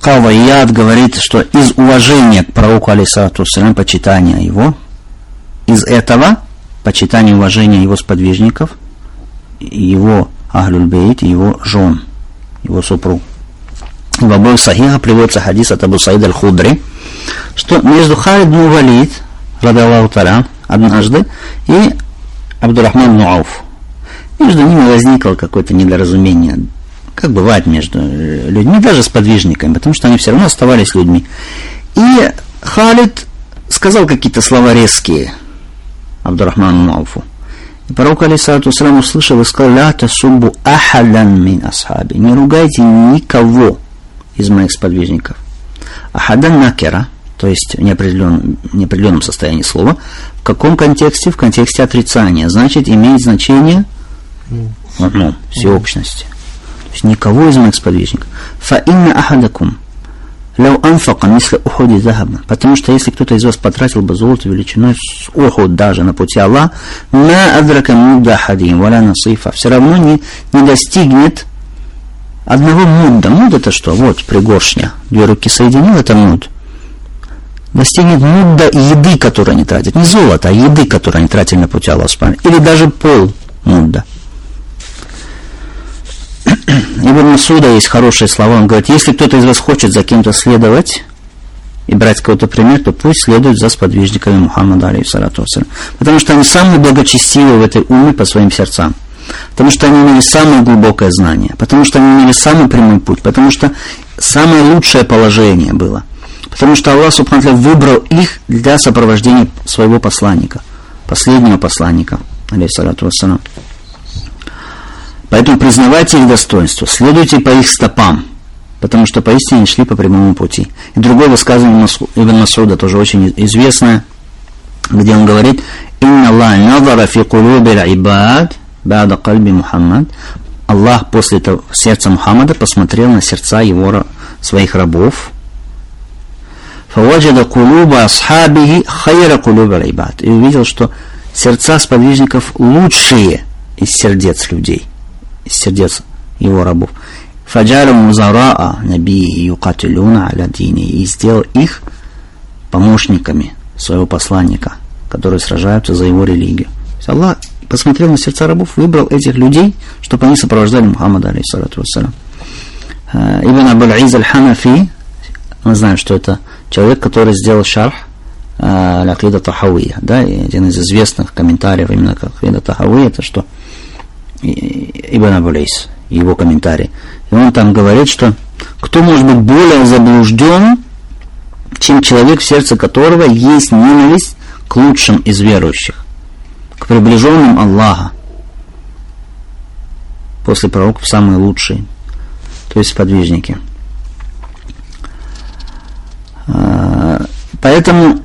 Кава Ияд говорит, что из уважения к пророку, алейхиссалату вассалям, почитания его, из этого почитания и уважения его сподвижников, его Ахлюль Бейт, его жен, его супруг. В обоих сахихах приводится хадис от Абу Саида аль-Худри, что между Халид бн Валид, радиаллаху та'аля, однажды, и Абдуррахман бн Ауф, между ними возникло какое-то недоразумение, как бывает между людьми, даже с подвижниками, потому что они все равно оставались людьми. И Халид сказал какие-то слова резкие Абдуррахману бн Ауфу. И пророк, алейхиссалату вассалям, услышал и сказал: «Ля тасуббу ахадан мин асхаби». Не ругайте никого из моих сподвижников. Ахадан накера, то есть в неопределенном, неопределенном состоянии слова. В каком контексте? В контексте отрицания. Значит, имеет значение ну, всеобщности. То есть никого из моих сподвижников. Фа инна ахадакум лау анфака мисля уходи захаба. Потому что если кто-то из вас потратил бы золото величиной с ухуд даже на пути Аллаха, ма адрака мудда хадим валя насифа, все равно не, не достигнет одного мудда. Муд это что? Вот пригоршня. Две руки соединил, это муд. Достигнет мудда еды, которую они тратят. Не золото, а еды, которую они тратили на пути Аллаха. Или даже пол мудда. Ибн Масуда есть хорошие слова. Он говорит: если кто-то из вас хочет за кем-то следовать и брать какой-то пример, то пусть следует за сподвижниками Мухаммада, алейхиссалату вассалям. Потому что они самые благочестивые в этой умме по своим сердцам. Потому что они имели самое глубокое знание. Потому что они имели самый прямой путь. Потому что самое лучшее положение было. Потому что Аллах субхану ва тааля выбрал их для сопровождения своего посланника. Последнего посланника, алейхиссалату вассалям. Поэтому признавайте их достоинство, следуйте по их стопам, потому что поистине они шли по прямому пути. И другое высказывание Ибн Масуда, тоже очень известное, где он говорит: «Инна Аллах назара фи кулуби ибад ба'да кальби Мухаммад». Аллах после этого сердца Мухаммада посмотрел на сердца его своих рабов. «Фаваджада кулуба асхабихи хайра кулуба ибад». И увидел, что сердца сподвижников лучшие из сердец людей, из сердец его рабов. Фаджалу музараа набии юкатилюна аля дини. И сделал их помощниками своего посланника, которые сражаются за его религию. Аллах посмотрел на сердца рабов, выбрал этих людей, чтобы они сопровождали Мухаммада, алейхиссалату вассалям. Ибн Абуль-Из аль-Ханафи, мы знаем, что это человек, который сделал шарх аль-Акида Тахавия, да, и один из известных комментариев именно как Акида Тахавия, это что? Ибн Абуль-Из, его комментарий. И он там говорит, что кто может быть более заблужден, чем человек, в сердце которого есть ненависть к лучшим из верующих, к приближенным Аллаха, после пророков самые лучшие, то есть сподвижники. Поэтому,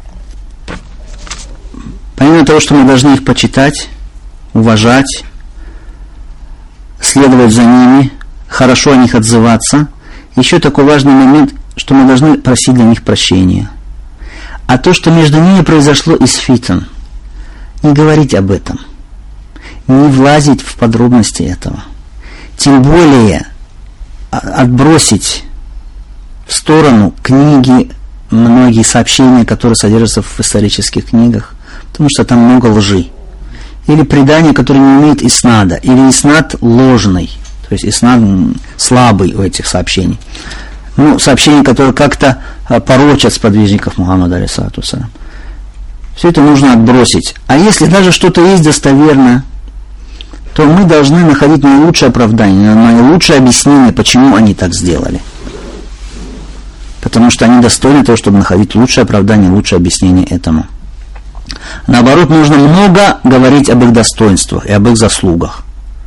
помимо того, что мы должны их почитать, уважать, следовать за ними, хорошо о них отзываться, еще такой важный момент, что мы должны просить для них прощения. А то, что между ними произошло из фитн, не говорить об этом, не влазить в подробности этого, тем более отбросить в сторону книги, многие сообщения, которые содержатся в исторических книгах, потому что там много лжи. Или предание, которое не имеет иснада, или иснад ложный, то есть иснад слабый у этих сообщений. Ну, сообщения, которые как-то порочат сподвижников Мухаммада, алейхиссалату вассалям. Все это нужно отбросить. А если даже что-то есть достоверно, то мы должны находить наилучшее оправдание, наилучшее объяснение, почему они так сделали. Потому что они достойны того, чтобы находить лучшее оправдание, лучшее объяснение этому. Наоборот, нужно много говорить об их достоинствах и об их заслугах.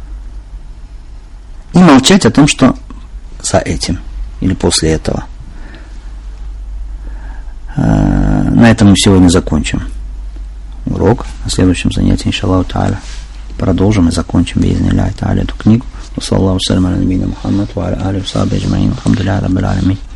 И молчать о том, что за этим или после этого. На этом мы сегодня закончим урок. На следующем занятии, иншаллаху та'аля, продолжим и закончим би'изни-ллахи та'аля эту книгу. Саллаллаху салям аля набийна Мухаммад ва аля алихи ва сахбихи аджмаин. Алхамдулиллахи раббил алямин.